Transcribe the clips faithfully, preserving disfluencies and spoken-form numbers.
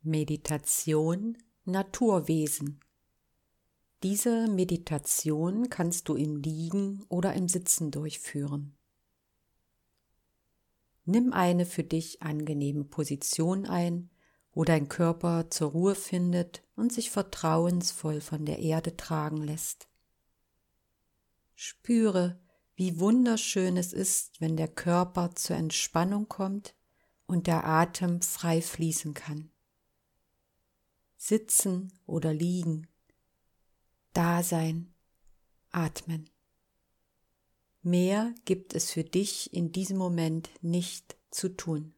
Meditation Naturwesen. Diese Meditation kannst du im Liegen oder im Sitzen durchführen. Nimm eine für dich angenehme Position ein, wo dein Körper zur Ruhe findet und sich vertrauensvoll von der Erde tragen lässt. Spüre, wie wunderschön es ist, wenn der Körper zur Entspannung kommt und der Atem frei fließen kann. Sitzen oder liegen, da sein, atmen. Mehr gibt es für dich in diesem Moment nicht zu tun.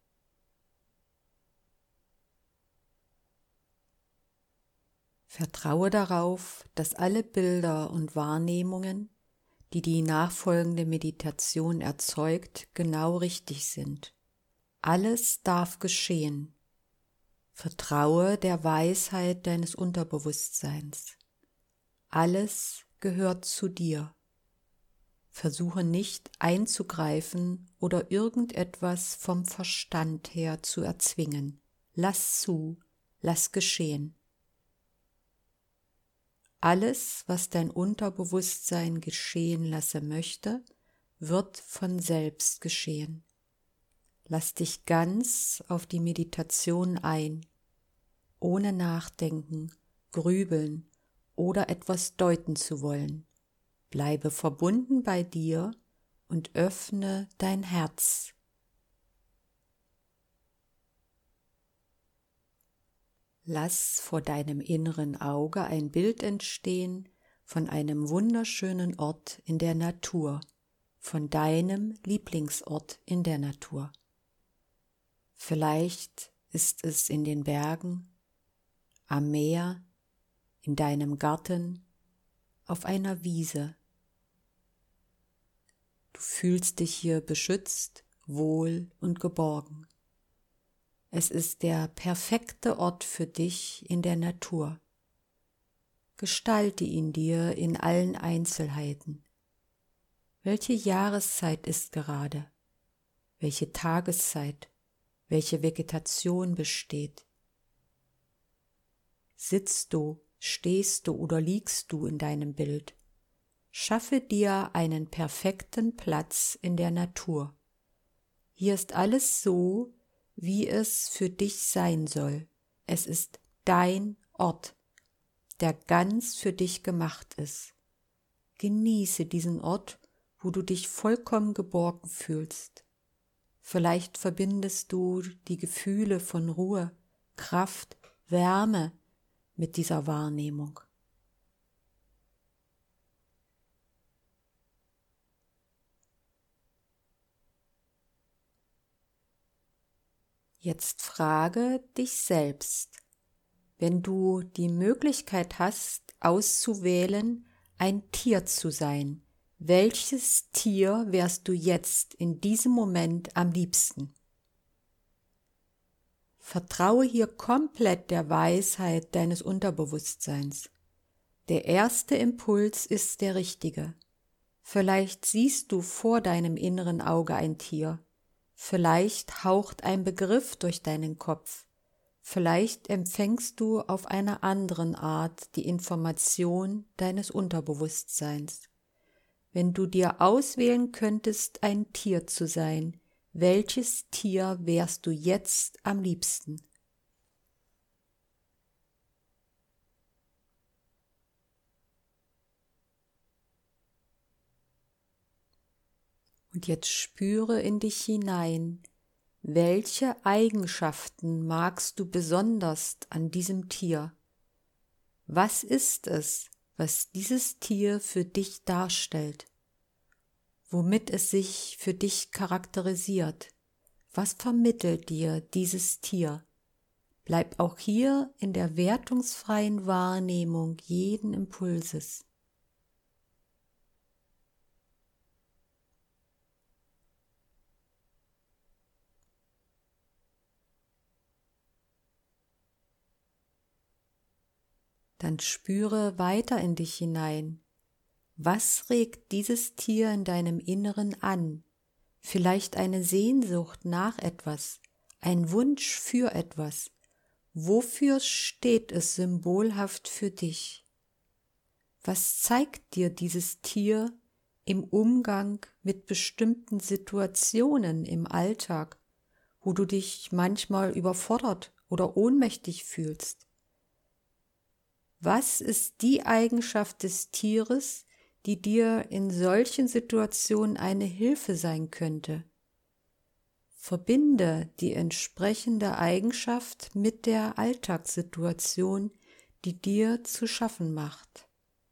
Vertraue darauf, dass alle Bilder und Wahrnehmungen, die die nachfolgende Meditation erzeugt, genau richtig sind. Alles darf geschehen. Vertraue der Weisheit deines Unterbewusstseins. Alles gehört zu dir. Versuche nicht einzugreifen oder irgendetwas vom Verstand her zu erzwingen. Lass zu, lass geschehen. Alles, was dein Unterbewusstsein geschehen lassen möchte, wird von selbst geschehen. Lass dich ganz auf die Meditation ein, ohne nachdenken, grübeln oder etwas deuten zu wollen. Bleibe verbunden bei dir und öffne dein Herz. Lass vor deinem inneren Auge ein Bild entstehen von einem wunderschönen Ort in der Natur, von deinem Lieblingsort in der Natur. Vielleicht ist es in den Bergen, am Meer, in deinem Garten, auf einer Wiese. Du fühlst dich hier beschützt, wohl und geborgen. Es ist der perfekte Ort für dich in der Natur. Gestalte ihn dir in allen Einzelheiten. Welche Jahreszeit ist gerade? Welche Tageszeit? Welche Vegetation besteht? Sitzt du, stehst du oder liegst du in deinem Bild? Schaffe dir einen perfekten Platz in der Natur. Hier ist alles so, wie es für dich sein soll. Es ist dein Ort, der ganz für dich gemacht ist. Genieße diesen Ort, wo du dich vollkommen geborgen fühlst. Vielleicht verbindest du die Gefühle von Ruhe, Kraft, Wärme mit dieser Wahrnehmung. Jetzt frage dich selbst, wenn du die Möglichkeit hast, auszuwählen, ein Tier zu sein, welches Tier wärst du jetzt in diesem Moment am liebsten? Vertraue hier komplett der Weisheit deines Unterbewusstseins. Der erste Impuls ist der richtige. Vielleicht siehst du vor deinem inneren Auge ein Tier. Vielleicht haucht ein Begriff durch deinen Kopf. Vielleicht empfängst du auf einer anderen Art die Information deines Unterbewusstseins. Wenn du dir auswählen könntest, ein Tier zu sein, welches Tier wärst du jetzt am liebsten? Und jetzt spüre in dich hinein, welche Eigenschaften magst du besonders an diesem Tier? Was ist es, was dieses Tier für dich darstellt? Womit es sich für dich charakterisiert? Was vermittelt dir dieses Tier? Bleib auch hier in der wertungsfreien Wahrnehmung jeden Impulses. Dann spüre weiter in dich hinein. Was regt dieses Tier in deinem Inneren an? Vielleicht eine Sehnsucht nach etwas, ein Wunsch für etwas Wofür steht es symbolhaft für dich? Was zeigt dir dieses Tier im Umgang mit bestimmten Situationen im Alltag, wo du dich manchmal überfordert oder ohnmächtig fühlst? Was ist die Eigenschaft des Tieres, die dir in solchen Situationen eine Hilfe sein könnte? Verbinde die entsprechende Eigenschaft mit der Alltagssituation, die dir zu schaffen macht.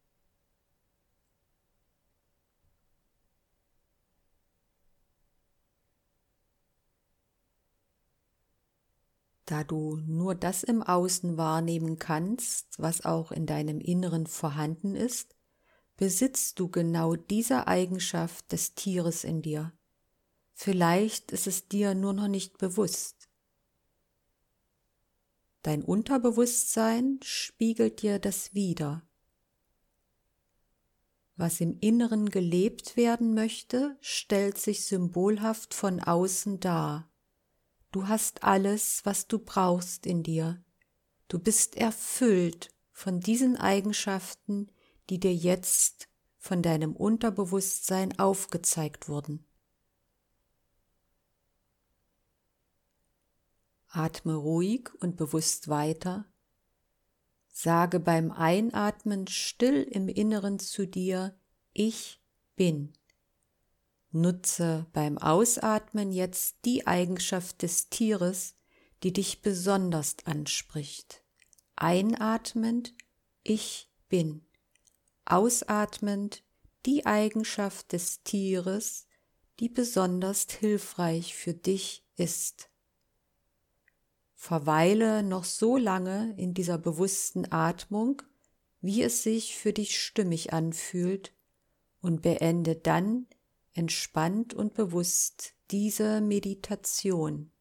Da du nur das im Außen wahrnehmen kannst, was auch in deinem Inneren vorhanden ist, besitzt du genau diese Eigenschaft des Tieres in dir. Vielleicht ist es dir nur noch nicht bewusst. Dein Unterbewusstsein spiegelt dir das wider. Was im Inneren gelebt werden möchte, stellt sich symbolhaft von außen dar. Du hast alles, was du brauchst in dir. Du bist erfüllt von diesen Eigenschaften, die dir jetzt von deinem Unterbewusstsein aufgezeigt wurden. Atme ruhig und bewusst weiter. Sage beim Einatmen still im Inneren zu dir: Ich bin. Nutze beim Ausatmen jetzt die Eigenschaft des Tieres, die dich besonders anspricht. Einatmend: Ich bin. Ausatmend die Eigenschaft des Tieres, die besonders hilfreich für dich ist. Verweile noch so lange in dieser bewussten Atmung, wie es sich für dich stimmig anfühlt, und beende dann entspannt und bewusst diese Meditation.